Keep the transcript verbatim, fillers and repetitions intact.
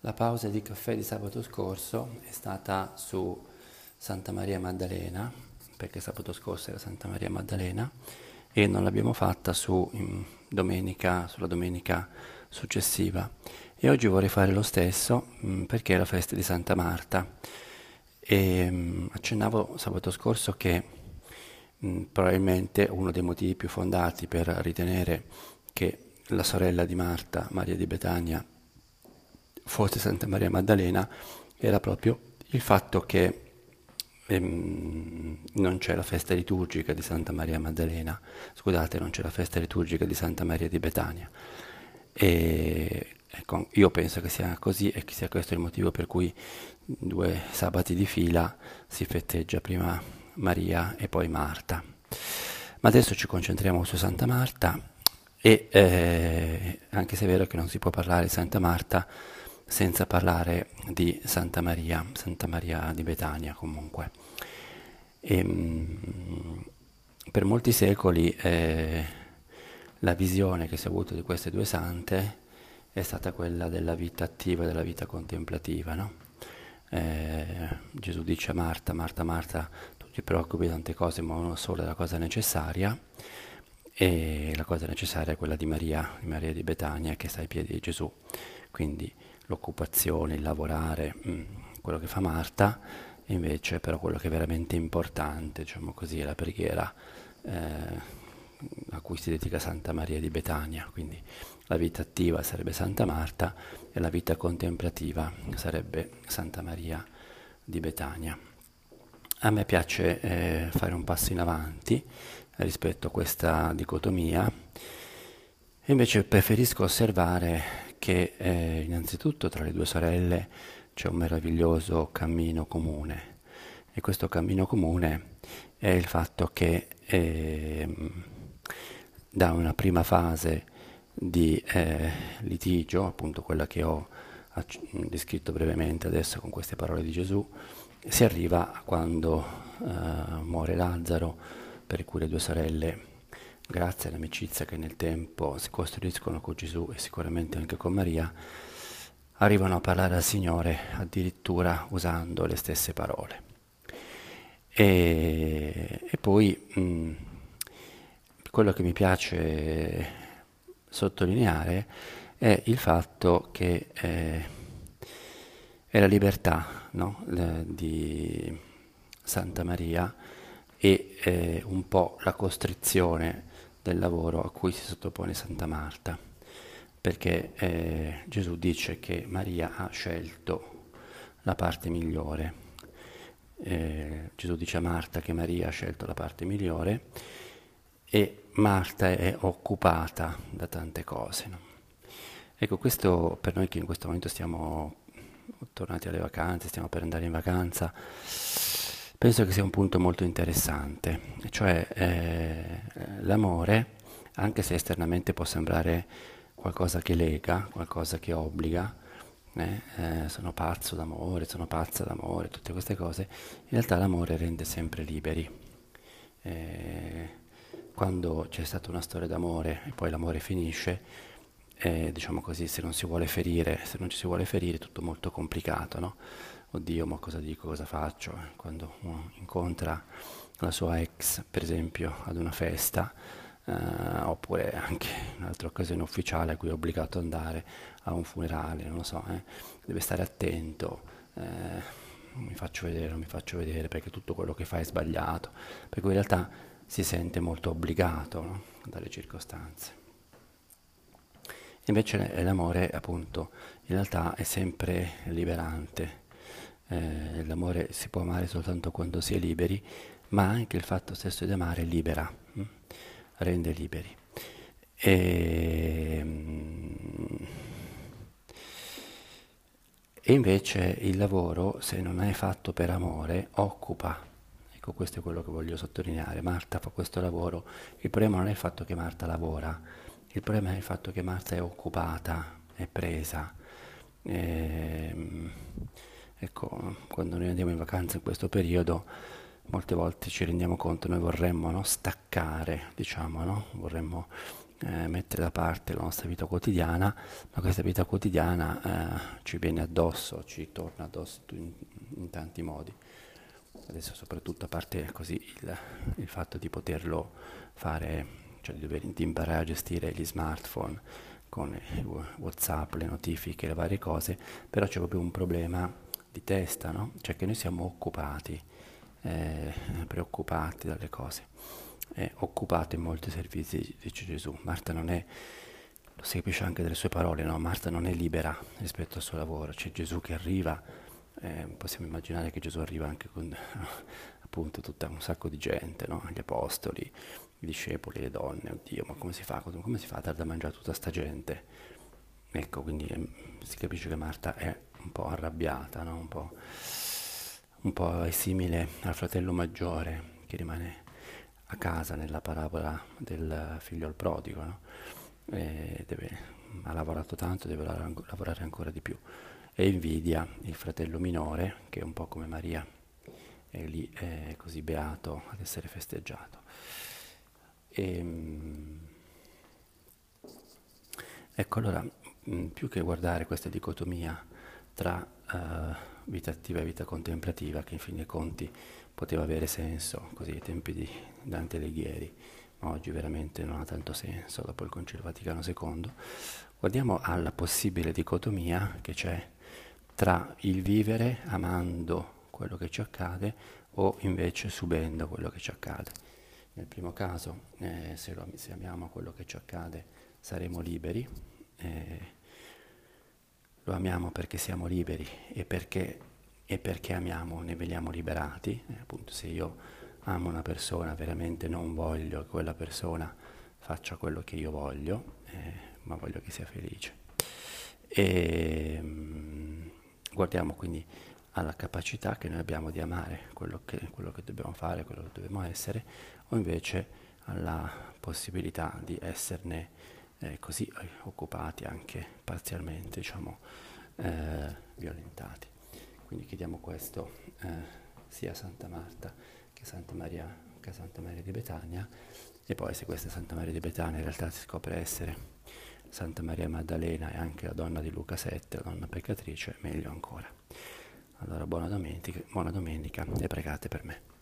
La pausa di caffè di sabato scorso è stata su Santa Maria Maddalena, perché sabato scorso era Santa Maria Maddalena, e non l'abbiamo fatta su mm, domenica, sulla domenica successiva. E oggi vorrei fare lo stesso mm, perché è la festa di Santa Marta. E mm, accennavo sabato scorso che mm, probabilmente uno dei motivi più fondati per ritenere che la sorella di Marta, Maria di Betania, fosse Santa Maria Maddalena era proprio il fatto che ehm, non c'è la festa liturgica di Santa Maria Maddalena, scusate, non c'è la festa liturgica di Santa Maria di Betania. E ecco, io penso che sia così e che sia questo il motivo per cui due sabati di fila si festeggia prima Maria e poi Marta. Ma adesso ci concentriamo su Santa Marta e eh, anche se è vero che non si può parlare di Santa Marta senza parlare di Santa Maria, Santa Maria di Betania comunque. E, mh, per molti secoli eh, la visione che si è avuta di queste due sante è stata quella della vita attiva e della vita contemplativa, no? Eh, Gesù dice a Marta, Marta, Marta, tu ti preoccupi di tante cose, ma una sola è la cosa necessaria, e la cosa necessaria è quella di Maria, di Maria di Betania, che sta ai piedi di Gesù. Quindi l'occupazione, il lavorare, mh, quello che fa Marta, e invece però quello che è veramente importante, diciamo così, è la preghiera eh, a cui si dedica Santa Maria di Betania. Quindi la vita attiva sarebbe Santa Marta e la vita contemplativa sarebbe Santa Maria di Betania. A me piace eh, fare un passo in avanti rispetto a questa dicotomia e invece preferisco osservare che eh, innanzitutto tra le due sorelle c'è un meraviglioso cammino comune e questo cammino comune è il fatto che eh, da una prima fase di eh, litigio, appunto quella che ho acc- descritto brevemente adesso con queste parole di Gesù, si arriva a quando eh, muore Lazzaro, per cui le due sorelle, grazie all'amicizia che nel tempo si costruiscono con Gesù e sicuramente anche con Maria, arrivano a parlare al Signore addirittura usando le stesse parole. E, e poi mh, quello che mi piace sottolineare è il fatto che eh, è la libertà, no? Le- di Santa Maria e eh, un po' la costrizione del lavoro a cui si sottopone Santa Marta, perché eh, Gesù dice che Maria ha scelto la parte migliore. Eh, Gesù dice a Marta che Maria ha scelto la parte migliore e Marta è occupata da tante cose, no? Ecco, questo per noi che in questo momento stiamo tornati alle vacanze, stiamo per andare in vacanza, penso che sia un punto molto interessante, cioè eh, l'amore, anche se esternamente può sembrare qualcosa che lega, qualcosa che obbliga, eh, eh, sono pazzo d'amore, sono pazza d'amore, tutte queste cose, in realtà l'amore rende sempre liberi. Eh, quando c'è stata una storia d'amore e poi l'amore finisce, eh, diciamo così, se non si vuole ferire, se non ci si vuole ferire, è tutto molto complicato, no? Oddio, ma cosa dico, cosa faccio? Eh, Quando uno incontra la sua ex, per esempio, ad una festa, eh, oppure anche in un'altra occasione ufficiale a cui è obbligato ad andare a un funerale, non lo so, eh, deve stare attento. eh, mi faccio vedere, non mi faccio vedere perché tutto quello che fa è sbagliato, per cui in realtà si sente molto obbligato, no? Dalle circostanze. Invece l'amore, appunto, in realtà è sempre liberante. Eh, l'amore si può amare soltanto quando si è liberi, ma anche il fatto stesso di amare libera, hm? Rende liberi. E, e invece il lavoro, se non è fatto per amore, occupa. Ecco, questo è quello che voglio sottolineare. Marta fa questo lavoro. Il problema non è il fatto che Marta lavora, il problema è il fatto che Marta è occupata, è presa. Ehm, ecco, quando noi andiamo in vacanza in questo periodo, molte volte ci rendiamo conto, noi vorremmo, no, staccare, diciamo, no? Vorremmo eh, mettere da parte la nostra vita quotidiana, ma questa vita quotidiana eh, ci viene addosso, ci torna addosso in, in tanti modi. Adesso soprattutto a parte così il, il fatto di poterlo fare, cioè di dover di imparare a gestire gli smartphone con WhatsApp, le notifiche, le varie cose, però c'è proprio un problema di testa, no? Cioè che noi siamo occupati, eh, preoccupati dalle cose, eh, occupati in molti servizi, dice Gesù. Marta non è, lo si capisce anche dalle sue parole, no? Marta non è libera rispetto al suo lavoro, c'è Gesù che arriva, eh, possiamo immaginare che Gesù arriva anche con appunto tutta un sacco di gente, no? Gli apostoli, i discepoli, le donne, oddio, ma come si fa, come si fa a dar da mangiare a tutta sta gente? Ecco, quindi eh, si capisce che Marta è un po' arrabbiata, no? Un po', un po' è simile al fratello maggiore che rimane a casa nella parabola del figlio al prodigo, no? E deve, ha lavorato tanto, deve lavorare ancora di più. E invidia il fratello minore, che è un po' come Maria, è lì è così beato ad essere festeggiato. E, ecco, allora, più che guardare questa dicotomia tra uh, vita attiva e vita contemplativa, che in fin dei conti poteva avere senso così ai tempi di Dante Alighieri, ma oggi veramente non ha tanto senso dopo il Concilio Vaticano secondo, guardiamo alla possibile dicotomia che c'è tra il vivere amando quello che ci accade o invece subendo quello che ci accade. Nel primo caso, eh, se, lo, se amiamo quello che ci accade, saremo liberi, eh, lo amiamo perché siamo liberi e perché, e perché amiamo ne veniamo liberati. Eh, appunto, se io amo una persona, veramente non voglio che quella persona faccia quello che io voglio, eh, ma voglio che sia felice. E mh, guardiamo quindi alla capacità che noi abbiamo di amare quello che, quello che dobbiamo fare, quello che dobbiamo essere, o invece alla possibilità di esserne eh, così eh, occupati anche parzialmente, diciamo, eh, violentati. Quindi chiediamo questo eh, sia a Santa Marta che a Santa Maria, che a Santa Maria di Betania, e poi se questa Santa Maria di Betania in realtà si scopre essere Santa Maria Maddalena e anche la donna di Luca sette, la donna peccatrice, meglio ancora. Allora buona domenica, buona domenica e pregate per me.